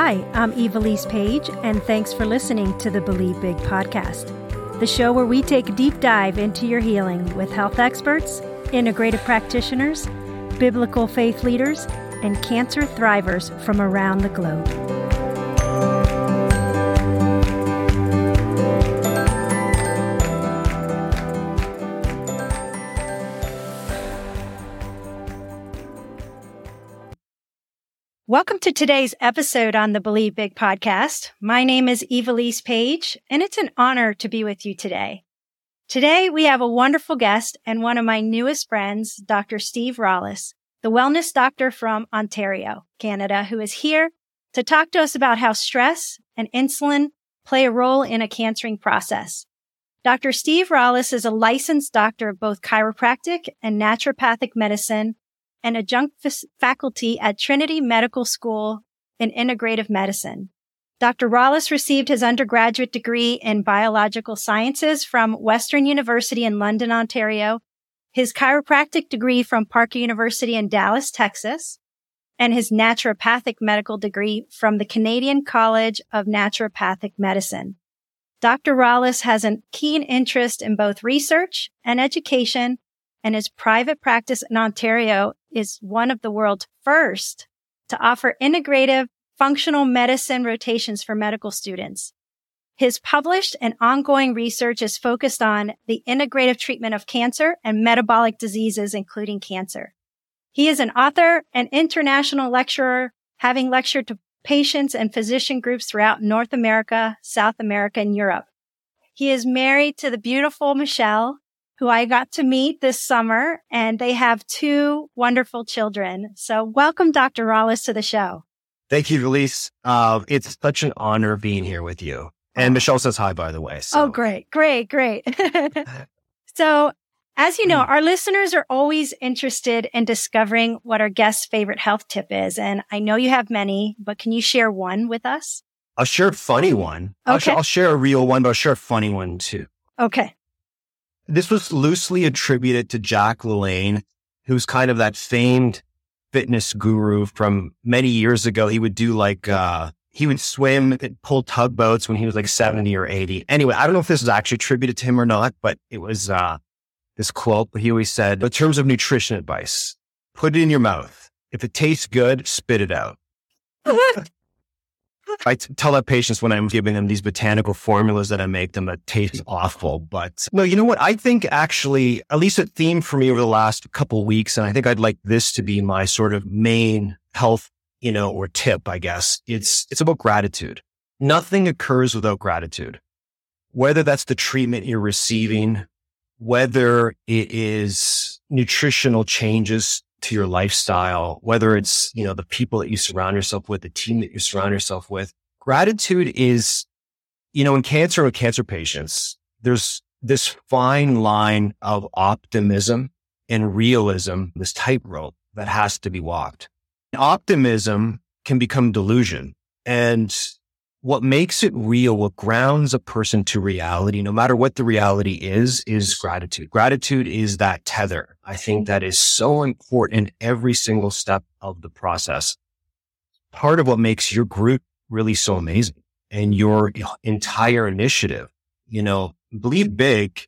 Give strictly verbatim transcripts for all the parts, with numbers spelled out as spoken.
Hi, I'm Evilise Page, and thanks for listening to the Believe Big podcast, the show where we take a deep dive into your healing with health experts, integrative practitioners, biblical faith leaders, and cancer thrivers from around the globe. Welcome to today's episode on the Believe Big podcast. My name is Evilise Page, and it's an honor to be with you today. Today, we have a wonderful guest and one of my newest friends, Doctor Steve Rollis, the wellness doctor from Ontario, Canada, who is here to talk to us about how stress and insulin play a role in a cancering process. Doctor Steve Rollis is a licensed doctor of both chiropractic and naturopathic medicine and adjunct f- faculty at Trinity Medical School in Integrative Medicine. Doctor Rollis received his undergraduate degree in biological sciences from Western University in London, Ontario, his chiropractic degree from Parker University in Dallas, Texas, and his naturopathic medical degree from the Canadian College of Naturopathic Medicine. Doctor Rollis has a keen interest in both research and education, and his private practice in Ontario is one of the world's first to offer integrative functional medicine rotations for medical students. His published and ongoing research is focused on the integrative treatment of cancer and metabolic diseases, including cancer. He is an author and international lecturer, having lectured to patients and physician groups throughout North America, South America, and Europe. He is married to the beautiful Michelle, who I got to meet this summer, and they have two wonderful children. So welcome, Doctor Rollis, to the show. Thank you, Elise. Uh, it's such an honor being here with you. And Michelle says hi, by the way. So. Oh, great, great, great. So, as you know, our listeners are always interested in discovering what our guest's favorite health tip is. And I know you have many, but can you share one with us? I'll share a funny one. Okay. I'll, sh- I'll share a real one, but I'll share a funny one too. Okay. This was loosely attributed to Jack LaLanne, who's kind of that famed fitness guru from many years ago. He would do like, uh, he would swim and pull tugboats when he was like seventy or eighty. Anyway, I don't know if this is actually attributed to him or not, but it was, uh, this quote, but he always said, in terms of nutrition advice, put it in your mouth. If it tastes good, spit it out. I t- tell that patients when I'm giving them these botanical formulas that I make them that taste awful. But no, you know what? I think actually, at least a theme for me over the last couple of weeks, and I think I'd like this to be my sort of main health, you know, or tip, I guess. It's, it's about gratitude. Nothing occurs without gratitude. Whether that's the treatment you're receiving, whether it is nutritional changes to your lifestyle, whether it's, you know, the people that you surround yourself with, the team that you surround yourself with. Gratitude is, you know, in cancer with cancer patients, there's this fine line of optimism and realism, this tightrope that has to be walked. Optimism can become delusion. And what makes it real, what grounds a person to reality, no matter what the reality is, is gratitude. Gratitude is that tether. I think that is so important in every single step of the process. Part of what makes your group really so amazing and your entire initiative, you know, Believe Big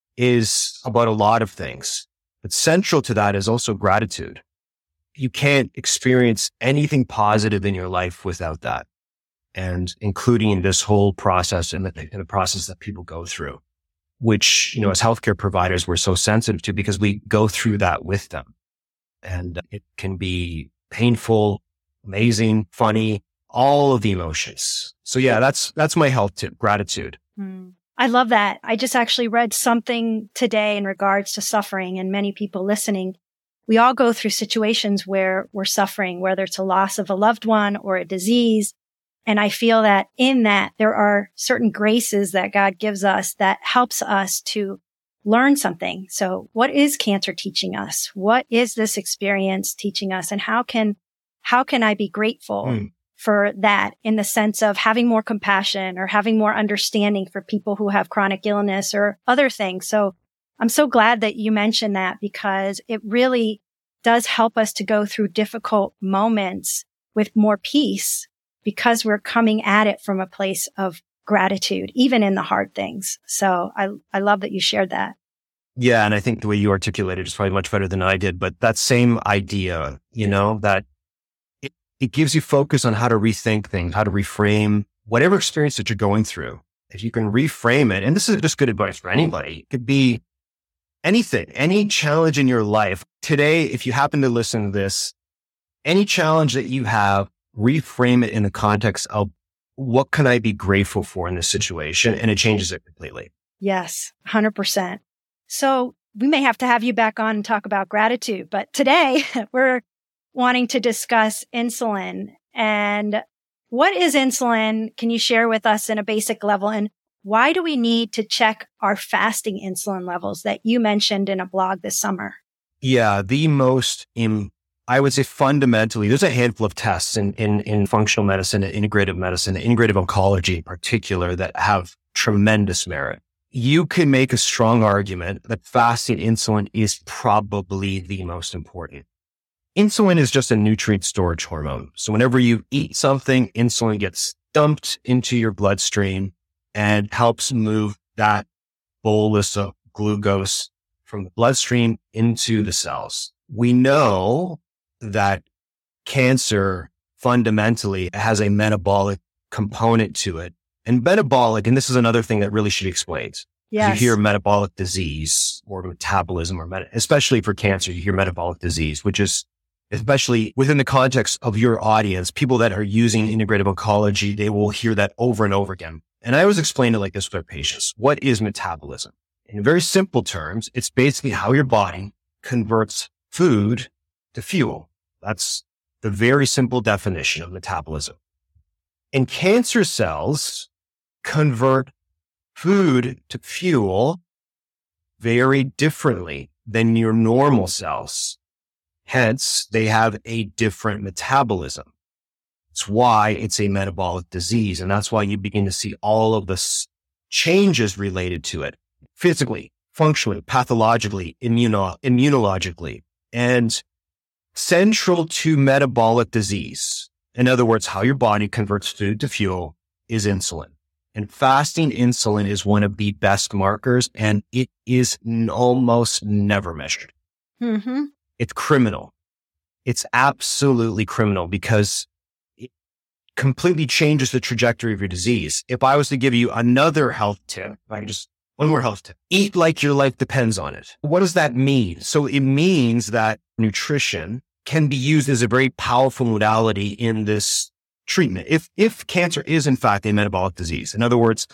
is about a lot of things, but central to that is also gratitude. You can't experience anything positive in your life without that. And including in this whole process and the, and the process that people go through, which, you know, as healthcare providers, we're so sensitive to because we go through that with them. And it can be painful, amazing, funny, all of the emotions. So yeah, that's, that's my health tip, gratitude. Mm. I love that. I just actually read something today in regards to suffering, and many people listening. We all go through situations where we're suffering, whether it's a loss of a loved one or a disease. And I feel that in that there are certain graces that God gives us that helps us to learn something. So what is cancer teaching us? What is this experience teaching us? And how can, how can I be grateful mm. for that in the sense of having more compassion or having more understanding for people who have chronic illness or other things? So I'm so glad that you mentioned that, because it really does help us to go through difficult moments with more peace because we're coming at it from a place of gratitude, even in the hard things. So I, I love that you shared that. Yeah. And I think the way you articulated is probably much better than I did, but that same idea, you know, that it, it gives you focus on how to rethink things, how to reframe whatever experience that you're going through. If you can reframe it, and this is just good advice for anybody, it could be anything, any challenge in your life. Today, if you happen to listen to this, any challenge that you have, reframe it in the context of what can I be grateful for in this situation? And it changes it completely. Yes, one hundred percent. So we may have to have you back on and talk about gratitude, but today we're wanting to discuss insulin. And what is insulin? Can you share with us in a basic level? And why do we need to check our fasting insulin levels that you mentioned in a blog this summer? Yeah, the most, in, I would say fundamentally, there's a handful of tests in, in, in functional medicine and integrative medicine, integrative oncology in particular, that have tremendous merit. You can make a strong argument that fasting insulin is probably the most important. Insulin is just a nutrient storage hormone. So whenever you eat something, insulin gets dumped into your bloodstream and helps move that bolus of glucose from the bloodstream into the cells. We know that cancer fundamentally has a metabolic component to it. And metabolic, and this is another thing that really should be explained. Yes. You hear metabolic disease or metabolism, or meta- especially for cancer, you hear metabolic disease, which is especially within the context of your audience, people that are using integrative oncology, they will hear that over and over again. And I always explain it like this with our patients. What is metabolism? In very simple terms, it's basically how your body converts food to fuel. That's the very simple definition of metabolism. And cancer cells convert food to fuel very differently than your normal cells. Hence, they have a different metabolism. It's why it's a metabolic disease. And that's why you begin to see all of the s- changes related to it, physically, functionally, pathologically, immuno- immunologically, and central to metabolic disease. In other words, how your body converts food to fuel is insulin. And fasting insulin is one of the best markers, and it is n- almost never measured. Mm-hmm. It's criminal. It's absolutely criminal because it completely changes the trajectory of your disease. If I was to give you another health tip, if I can just, one more health tip, eat like your life depends on it. What does that mean? So it means that nutrition can be used as a very powerful modality in this treatment. If, if cancer is in fact a metabolic disease, in other words,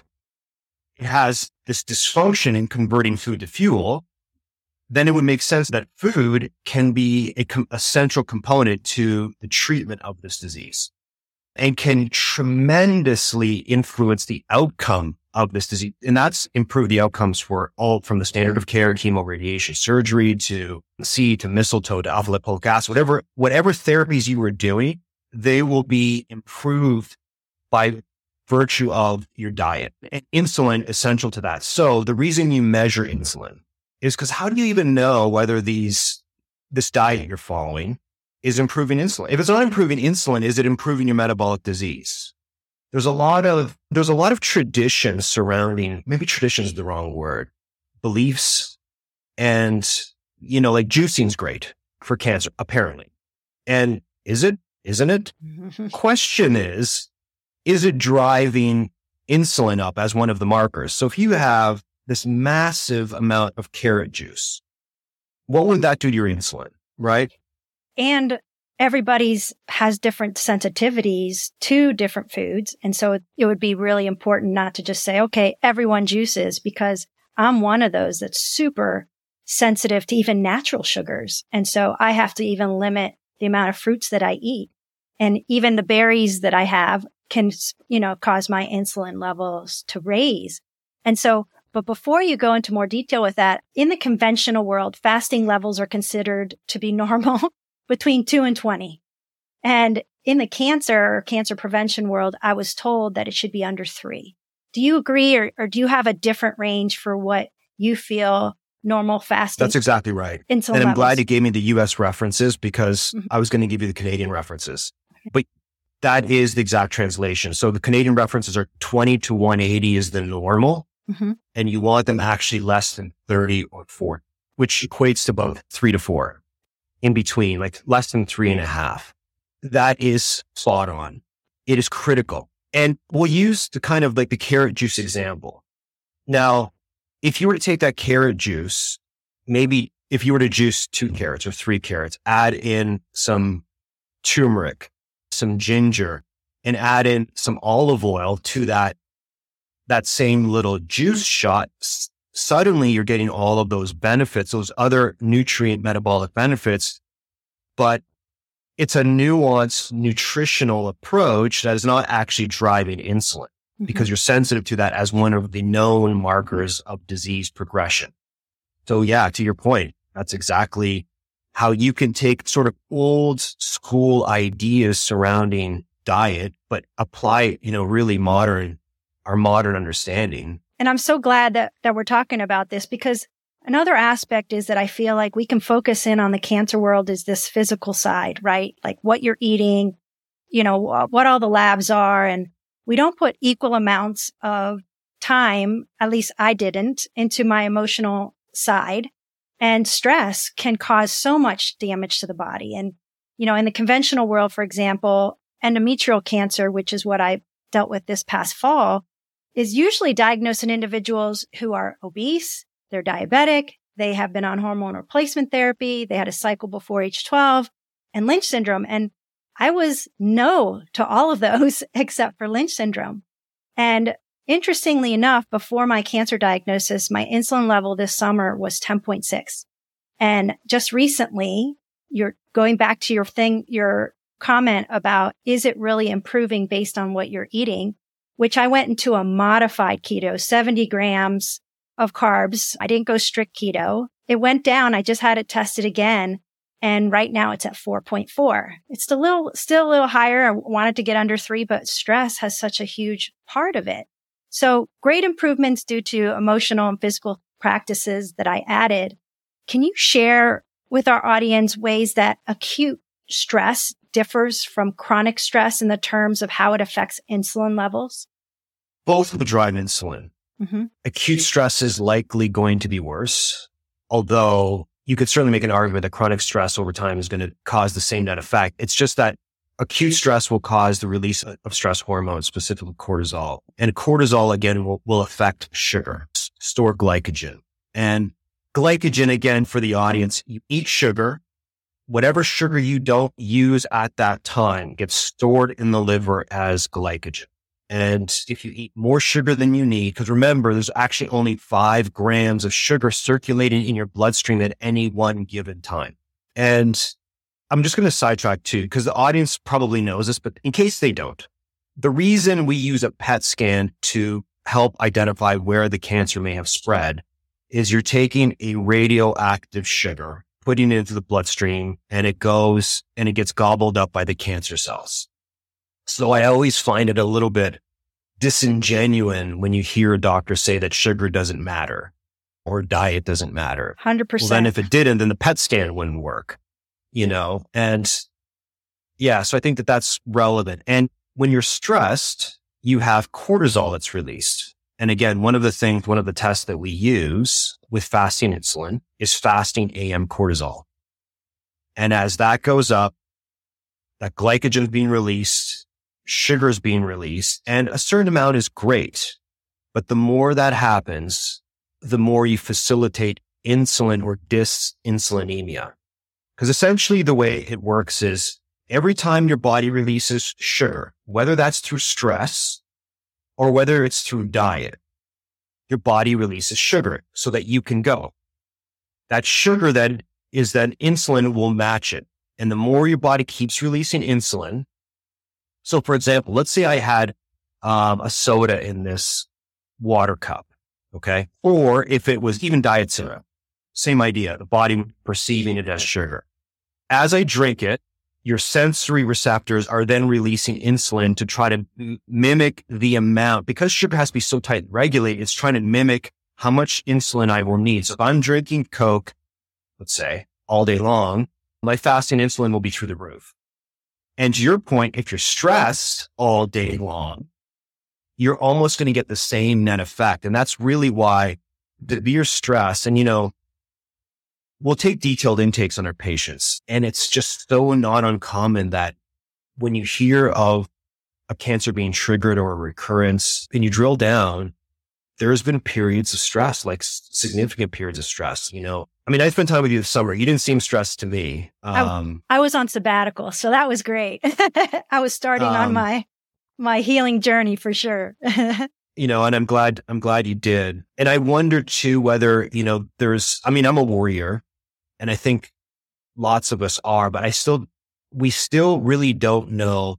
it has this dysfunction in converting food to fuel, then it would make sense that food can be a, com- a central component to the treatment of this disease and can tremendously influence the outcome of this disease. And that's improve the outcomes for all from the standard of care, chemoradiation surgery, to C, to mistletoe, to alpha lipoic acid, whatever, whatever therapies you were doing, they will be improved by virtue of your diet. And insulin is essential to that. So the reason you measure insulin is because how do you even know whether these, this diet you're following is improving insulin? If it's not improving insulin, is it improving your metabolic disease? There's a lot of, there's a lot of traditions surrounding, maybe tradition is the wrong word, beliefs. And, you know, like juicing's great for cancer, apparently. And is it? Isn't it? Question is, is it driving insulin up as one of the markers? So if you have this massive amount of carrot juice, what would that do to your insulin, right? And everybody's has different sensitivities to different foods. And so it, it would be really important not to just say, okay, everyone juices, because I'm one of those that's super sensitive to even natural sugars. And so I have to even limit the amount of fruits that I eat. And even the berries that I have can, you know, cause my insulin levels to raise. And so, but before you go into more detail with that, in the conventional world, fasting levels are considered to be normal between two and twenty. And in the cancer or cancer prevention world, I was told that it should be under three. Do you agree, or, or do you have a different range for what you feel normal fasting? That's exactly right. Insulin and I'm levels? glad you gave me the U S references because Mm-hmm. I was going to give you the Canadian references. But that is the exact translation. So the Canadian references are twenty to one eighty is the normal. Mm-hmm. And you want them actually less than thirty or forty, which equates to about three to four in between, like less than three and a half. That is spot on. It is critical. And we'll use the kind of like the carrot juice example. Now, if you were to take that carrot juice, maybe if you were to juice two carrots or three carrots, add in some turmeric, some ginger, and add in some olive oil to that, that same little juice shot, s- suddenly you're getting all of those benefits, those other nutrient metabolic benefits, but it's a nuanced nutritional approach that is not actually driving insulin mm-hmm. because you're sensitive to that as one of the known markers of disease progression. So yeah, to your point, that's exactly how you can take sort of old school ideas surrounding diet, but apply, you know, really modern, our modern understanding. And I'm so glad that, that we're talking about this, because another aspect is that I feel like we can focus in on the cancer world is this physical side, right? Like what you're eating, you know, what all the labs are. And we don't put equal amounts of time, at least I didn't, into my emotional side. And stress can cause so much damage to the body. And, you know, in the conventional world, for example, endometrial cancer, which is what I dealt with this past fall, is usually diagnosed in individuals who are obese, they're diabetic, they have been on hormone replacement therapy, they had a cycle before age twelve, and Lynch syndrome. And I was no to all of those except for Lynch syndrome. And interestingly enough, before my cancer diagnosis, my insulin level this summer was ten point six. And just recently, you're going back to your thing, your comment about, is it really improving based on what you're eating? Which I went into a modified keto, seventy grams of carbs. I didn't go strict keto. It went down. I just had it tested again. And right now it's at four point four. It's a little, still a little higher. I wanted to get under three, but stress has such a huge part of it. So great improvements due to emotional and physical practices that I added. Can you share with our audience ways that acute stress differs from chronic stress in the terms of how it affects insulin levels? Both will drive insulin. Mm-hmm. Acute stress is likely going to be worse, although you could certainly make an argument that chronic stress over time is going to cause the same net effect. It's just that acute stress will cause the release of stress hormones, specifically cortisol. And cortisol, again, will, will affect sugar, store glycogen. And glycogen, again, for the audience, you eat sugar. Whatever sugar you don't use at that time gets stored in the liver as glycogen. And if you eat more sugar than you need, because remember, there's actually only five grams of sugar circulating in your bloodstream at any one given time. And I'm just going to sidetrack too, because the audience probably knows this, but in case they don't, the reason we use a P E T scan to help identify where the cancer may have spread is you're taking a radioactive sugar, putting it into the bloodstream, and it goes and it gets gobbled up by the cancer cells. So I always find it a little bit disingenuous when you hear a doctor say that sugar doesn't matter or diet doesn't matter. one hundred percent. Well, then if it didn't, then the P E T scan wouldn't work, you know? And yeah, so I think that that's relevant. And when you're stressed, you have cortisol that's released. And again, one of the things, one of the tests that we use with fasting insulin is fasting A M cortisol. And as that goes up, that glycogen is being released, sugar is being released, and a certain amount is great. But the more that happens, the more you facilitate insulin or dysinsulinemia. Because essentially the way it works is every time your body releases sugar, whether that's through stress or whether it's through diet, your body releases sugar so that you can go. That sugar then is then insulin will match it. And the more your body keeps releasing insulin, so for example, let's say I had um, a soda in this water cup, okay? Or if it was even diet soda, same idea, the body perceiving it as sugar. As I drink it, your sensory receptors are then releasing insulin to try to m- mimic the amount. Because sugar has to be so tightly regulated, it's trying to mimic how much insulin I will need. So if I'm drinking Coke, let's say, all day long, my fasting insulin will be through the roof. And to your point, if you're stressed all day long, you're almost going to get the same net effect. And that's really why the your stress, and, you know, we'll take detailed intakes on our patients. And it's just so not uncommon that when you hear of a cancer being triggered or a recurrence and you drill down, there's been periods of stress, like significant periods of stress, you know. I mean, I spent time with you this summer. You didn't seem stressed to me. Um, I, I was on sabbatical, so that was great. I was starting um, on my my healing journey for sure. You know, and I'm glad, I'm glad you did. And I wonder too, whether, you know, there's, I mean, I'm a warrior and I think lots of us are, but I still, we still really don't know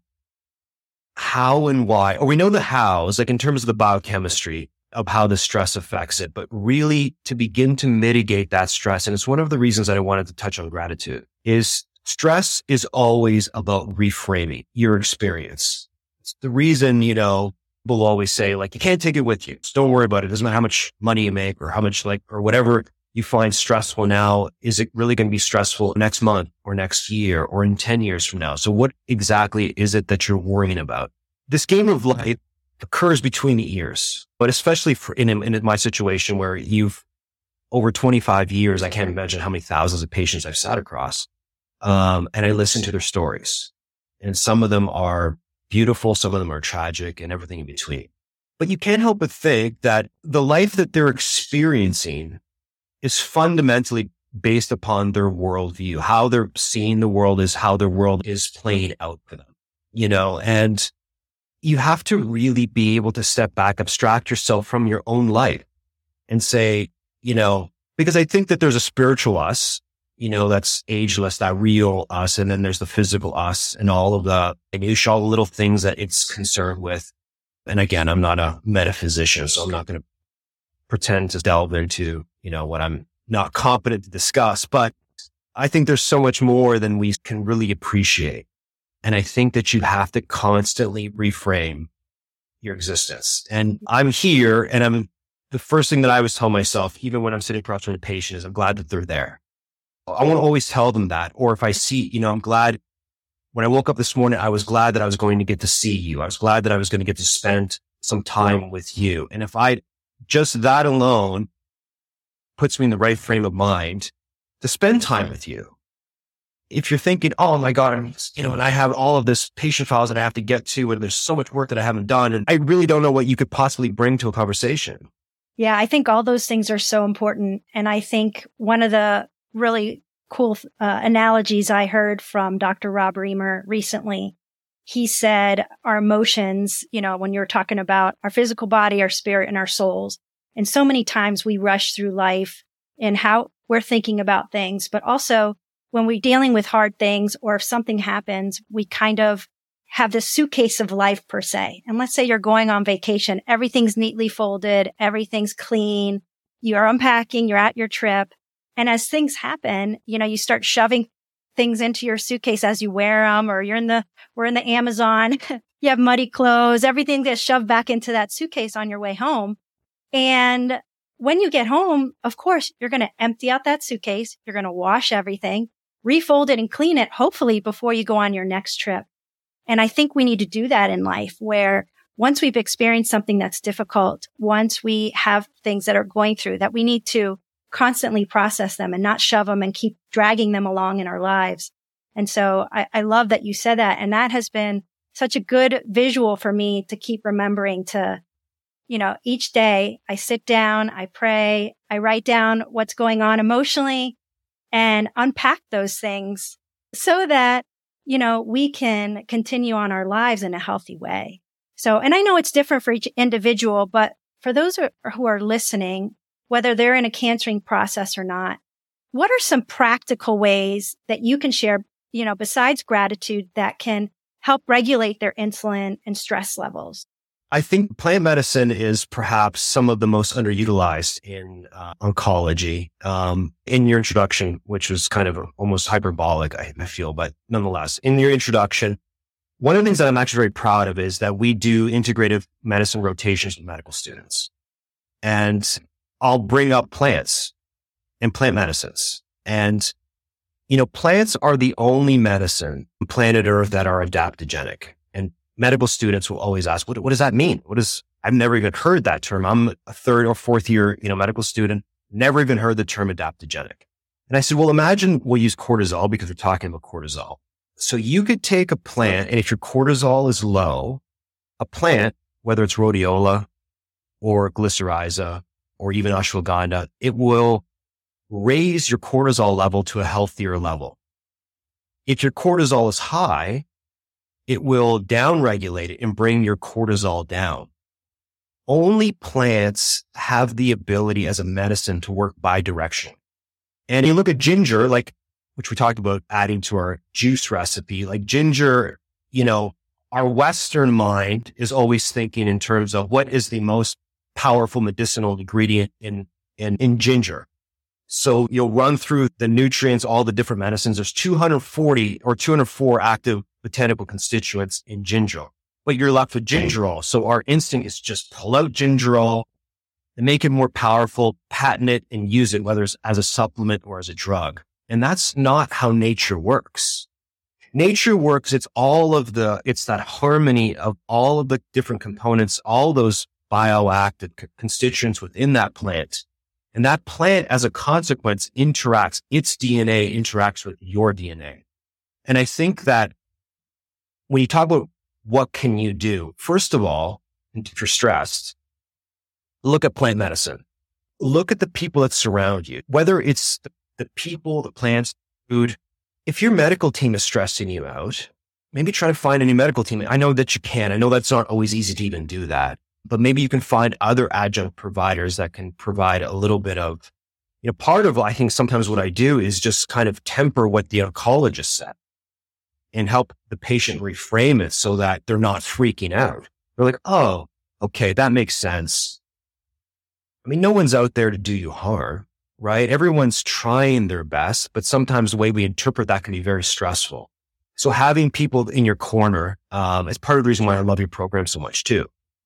how and why, or we know the hows, like in terms of the biochemistry of how the stress affects it, but really to begin to mitigate that stress. And it's one of the reasons that I wanted to touch on gratitude is stress is always about reframing your experience. It's the reason, you know, people always say, like, you can't take it with you. So don't worry about it. It doesn't matter how much money you make or how much, like, or whatever you find stressful now. Is it really going to be stressful next month or next year or in ten years from now? So what exactly is it that you're worrying about? This game of life occurs between the ears, but especially for in, in my situation where you've over twenty-five years, I can't imagine how many thousands of patients I've sat across. Um, and I listen to their stories, and some of them are beautiful. Some of them are tragic and everything in between. But you can't help but think that the life that they're experiencing is fundamentally based upon their worldview. How they're seeing the world is how their world is playing out for them, you know, and you have to really be able to step back, abstract yourself from your own life and say, you know, because I think that there's a spiritual us, you know, that's ageless, that real us. And then there's the physical us and all of the minutiae, all the little things that it's concerned with. And again, I'm not a metaphysician, so I'm not going to pretend to delve into, you know, what I'm not competent to discuss, but I think there's so much more than we can really appreciate. And I think that you have to constantly reframe your existence. And I'm here, and I'm the first thing that I always tell myself, even when I'm sitting across from a patient, is I'm glad that they're there. I want to always tell them that. Or if I see, you know, I'm glad when I woke up this morning, I was glad that I was going to get to see you. I was glad that I was going to get to spend some time with you. And if I just that alone puts me in the right frame of mind to spend time with you. If you're thinking, oh my God, I'm, you know, and I have all of this patient files that I have to get to, and there's so much work that I haven't done, and I really don't know what you could possibly bring to a conversation. Yeah, I think all those things are so important. And I think one of the really cool uh, analogies I heard from Doctor Rob Reimer recently, he said our emotions, you know, when you're talking about our physical body, our spirit, and our souls, and so many times we rush through life in how we're thinking about things, but also when we're dealing with hard things, or if something happens, we kind of have this suitcase of life per se. And let's say you're going on vacation, everything's neatly folded, everything's clean, you're unpacking, you're at your trip. And as things happen, you know, you start shoving things into your suitcase as you wear them, or you're in the, we're in the Amazon, you have muddy clothes, everything gets shoved back into that suitcase on your way home. And when you get home, of course, you're going to empty out that suitcase. You're going to wash everything, refold it and clean it, hopefully before you go on your next trip. And I think we need to do that in life, where once we've experienced something that's difficult, once we have things that are going through, that we need to constantly process them and not shove them and keep dragging them along in our lives. And so I, I love that you said that. And that has been such a good visual for me to keep remembering to, you know, each day I sit down, I pray, I write down what's going on emotionally and unpack those things so that, you know, we can continue on our lives in a healthy way. So, and I know it's different for each individual, but for those who are listening, whether they're in a cancering process or not, what are some practical ways that you can share, you know, besides gratitude, that can help regulate their insulin and stress levels? I think plant medicine is perhaps some of the most underutilized in uh, oncology. Um, in your introduction, which was kind of almost hyperbolic, I, I feel, but nonetheless, in your introduction, one of the things that I'm actually very proud of is that we do integrative medicine rotations with medical students. And I'll bring up plants and plant medicines. And You know, plants are the only medicine on planet Earth that are adaptogenic. And medical students will always ask, what, what does that mean? What is, I've never even heard that term. I'm a third or fourth year, you know, medical student, never even heard the term adaptogenic. And I said, well, imagine we'll use cortisol because we're talking about cortisol. So you could take a plant, and if your cortisol is low, a plant, whether it's rhodiola or glycyrrhiza or even ashwagandha, it will raise your cortisol level to a healthier level. If your cortisol is high, it will downregulate it and bring your cortisol down. Only plants have the ability as a medicine to work bidirectional. And you look at ginger, like, which we talked about adding to our juice recipe, like ginger, you know, our Western mind is always thinking in terms of what is the most powerful medicinal ingredient in, in, in ginger. So you'll run through the nutrients, all the different medicines. There's two hundred forty or two hundred four active botanical constituents in ginger, but you're left with gingerol. So our instinct is just pull out gingerol and make it more powerful, patent it and use it, whether it's as a supplement or as a drug. And that's not how nature works. Nature works. It's all of the, it's that harmony of all of the different components, all those bioactive constituents within that plant. And that plant, as a consequence, interacts, its D N A interacts with your D N A. And I think that when you talk about what can you do, first of all, if you're stressed, look at plant medicine. Look at the people that surround you, whether it's the, the people, the plants, food. If your medical team is stressing you out, maybe try to find a new medical team. I know that you can. I know that's not always easy to even do that, but maybe you can find other adjunct providers that can provide a little bit of, you know, part of, I think sometimes what I do is just kind of temper what the oncologist said and help the patient reframe it so that they're not freaking out. They're like, oh, okay, that makes sense. I mean, no one's out there to do you harm, right? Everyone's trying their best, but sometimes the way we interpret that can be very stressful. So having people in your corner um, is part of the reason why I love your program so much too,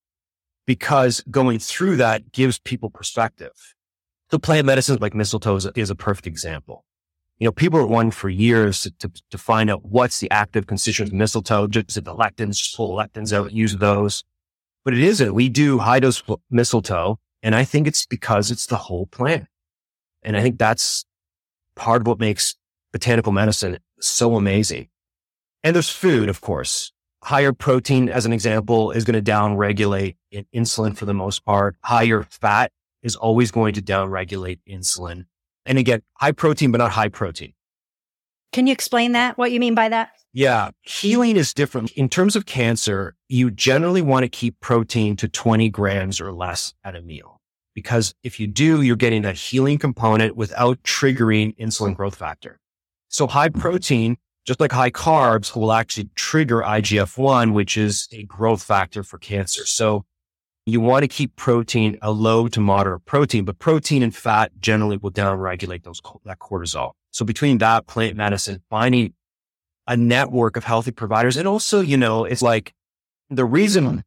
because going through that gives people perspective. So plant medicine like mistletoe is a, is a perfect example. You know, people are wanting for years to, to, to find out what's the active constituent of mistletoe. Just the lectins, just pull the lectins out, use those. But it isn't. We do high dose mistletoe. And I think it's because it's the whole plant. And I think that's part of what makes botanical medicine so amazing. And there's food, of course. Higher protein, as an example, is going to downregulate insulin for the most part. Higher fat is always going to downregulate insulin. And again, high protein, but not high protein. Can you explain that? What you mean by that? Yeah. Healing is different. In terms of cancer, you generally want to keep protein to twenty grams or less at a meal. Because if you do, you're getting that healing component without triggering insulin growth factor. So high protein, just like high carbs, will actually trigger I G F one, which is a growth factor for cancer. So you want to keep protein a low to moderate protein, but protein and fat generally will downregulate those, that cortisol. So between that, plant medicine, finding a network of healthy providers. And also, you know, it's like the reason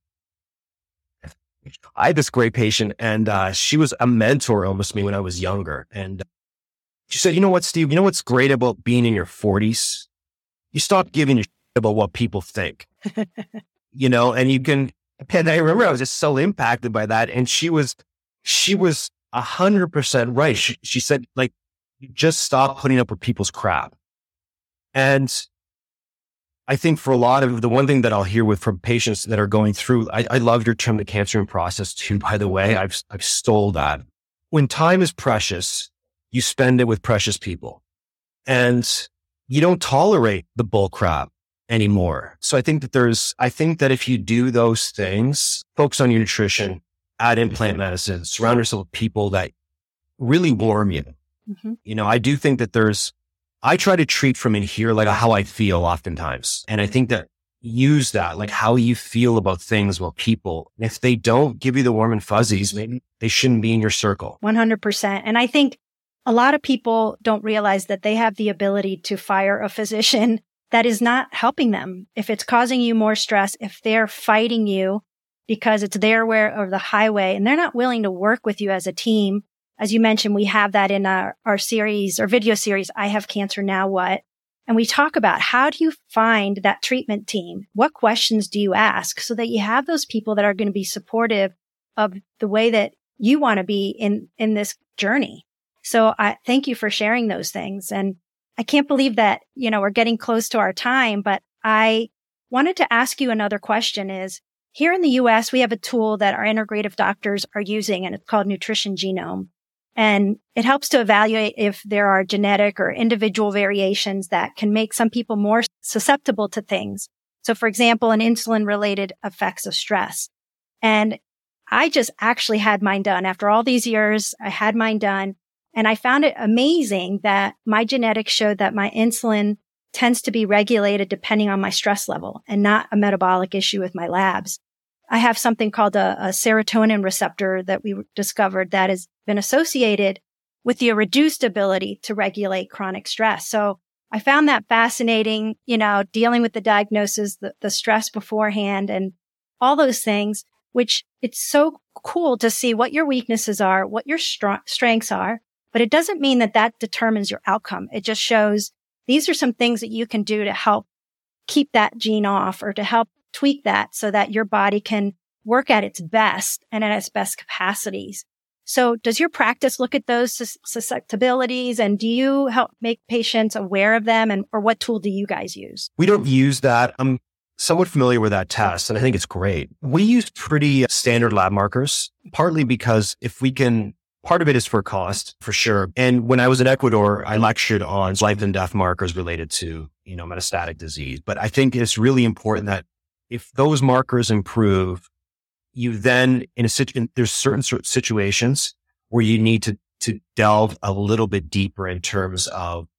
I had this great patient and uh, she was a mentor almost to me when I was younger. And she said, you know what, Steve, you know what's great about being in your forties? You stop giving a shit about what people think, you know, and you can, and I remember I was just so impacted by that. And she was, she was a hundred percent right. She, she said, like, you just stop putting up with people's crap. And I think for a lot of the one thing that I'll hear with from patients that are going through, I, I love your term, the cancer in process too, by the way. I've, I've stole that. When time is precious, you spend it with precious people and you don't tolerate the bull crap anymore. So I think that there's, I think that if you do those things, focus on your nutrition, add in plant medicine, surround yourself with people that really warm you. Mm-hmm. You know, I do think that there's, I try to treat from in here, like how I feel oftentimes. And I think that use that, like how you feel about things, about people. And if they don't give you the warm and fuzzies, maybe they shouldn't be in your circle. one hundred percent. And I think a lot of people don't realize that they have the ability to fire a physician that is not helping them. If it's causing you more stress, if they're fighting you because it's their way or the highway and they're not willing to work with you as a team as you mentioned, we have that in our, our series or video series, I Have Cancer, Now What? And we talk about how do you find that treatment team? What questions do you ask so that you have those people that are going to be supportive of the way that you want to be in, in this journey. So I thank you for sharing those things. And I can't believe that, you know, we're getting close to our time, but I wanted to ask you another question is, here in the U S, we have a tool that our integrative doctors are using, and it's called Nutrition Genome. And it helps to evaluate if there are genetic or individual variations that can make some people more susceptible to things. So, for example, an insulin-related effects of stress. And I just actually had mine done. After all these years, I had mine done. And I found it amazing that my genetics showed that my insulin tends to be regulated depending on my stress level and not a metabolic issue with my labs. I have something called a, a serotonin receptor that we discovered that has been associated with your reduced ability to regulate chronic stress. So I found that fascinating, you know, dealing with the diagnosis, the, the stress beforehand and all those things, which it's so cool to see what your weaknesses are, what your str- strengths are. But it doesn't mean that that determines your outcome. It just shows these are some things that you can do to help keep that gene off or to help tweak that so that your body can work at its best and at its best capacities. So does your practice look at those sus- susceptibilities and do you help make patients aware of them, and or what tool do you guys use? We don't use that. I'm somewhat familiar with that test and I think it's great. We use pretty standard lab markers, partly because if we can, part of it is for cost, for sure. And when I was in Ecuador, I lectured on life and death markers related to, you know, metastatic disease. But I think it's really important that if those markers improve, you then, in a situ- there's certain sort of situations where you need to, to delve a little bit deeper in terms of,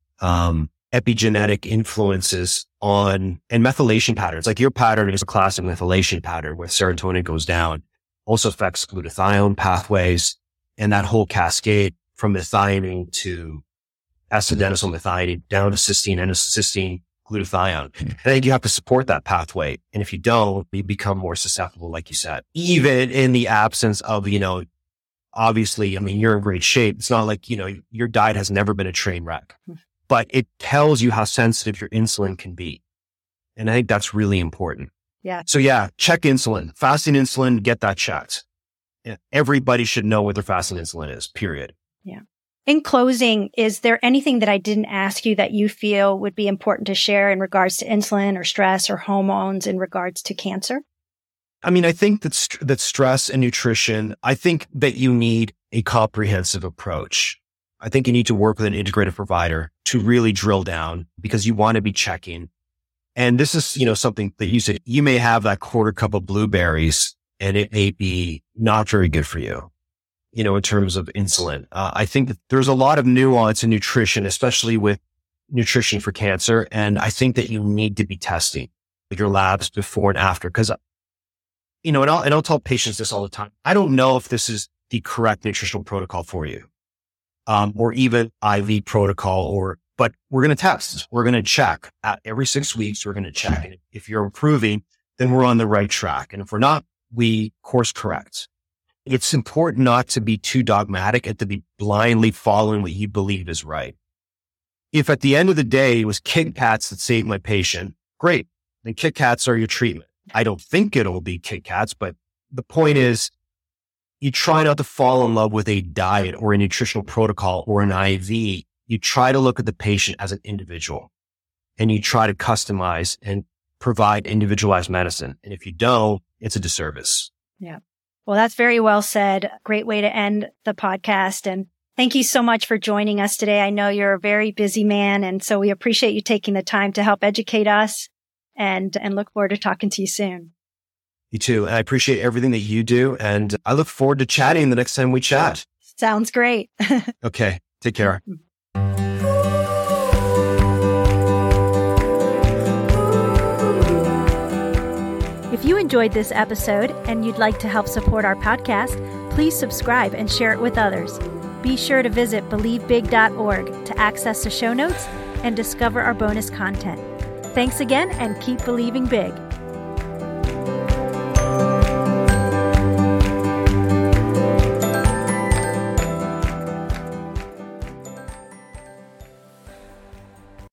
um, epigenetic influences on, and methylation patterns. Like your pattern is a classic methylation pattern where serotonin goes down, also affects glutathione pathways and that whole cascade from methionine to acetyldenyl methionine down to cysteine and cysteine glutathione. And I think you have to support that pathway. And if you don't, you become more susceptible, like you said, even in the absence of, you know, obviously, I mean, you're in great shape. It's not like, you know, your diet has never been a train wreck, but it tells you how sensitive your insulin can be. And I think that's really important. Yeah. So yeah, check insulin, fasting insulin, get that checked. Everybody should know what their fasting insulin is, period. Yeah. In closing, is there anything that I didn't ask you that you feel would be important to share in regards to insulin or stress or hormones in regards to cancer? I mean, I think that, st- that stress and nutrition, I think that you need a comprehensive approach. I think you need to work with an integrative provider to really drill down because you want to be checking. And this is, you know, something that you said, you may have that quarter cup of blueberries and it may be not very good for you, you know, in terms of insulin. Uh, I think that there's a lot of nuance in nutrition, especially with nutrition for cancer. And I think that you need to be testing your labs before and after. Cause, you know, and I'll, and I'll tell patients this all the time. I don't know if this is the correct nutritional protocol for you, um, or even I V protocol or, but we're going to test. We're going to check at every six weeks. We're going to check. And if you're improving, then we're on the right track. And if we're not, we course correct. It's important not to be too dogmatic and to be blindly following what you believe is right. If at the end of the day it was Kit Kats that saved my patient, great. Then Kit Kats are your treatment. I don't think it'll be Kit Kats, but the point is you try not to fall in love with a diet or a nutritional protocol or an I V. You try to look at the patient as an individual and you try to customize and provide individualized medicine. And if you don't, it's a disservice. Yeah. Well, that's very well said. Great way to end the podcast. And thank you so much for joining us today. I know you're a very busy man. And so we appreciate you taking the time to help educate us and, and look forward to talking to you soon. You too. And I appreciate everything that you do. And I look forward to chatting the next time we chat. Sounds great. Okay. Take care. If you enjoyed this episode and you'd like to help support our podcast, please subscribe and share it with others. Be sure to visit believe big dot org to access the show notes and discover our bonus content. Thanks again and keep believing big.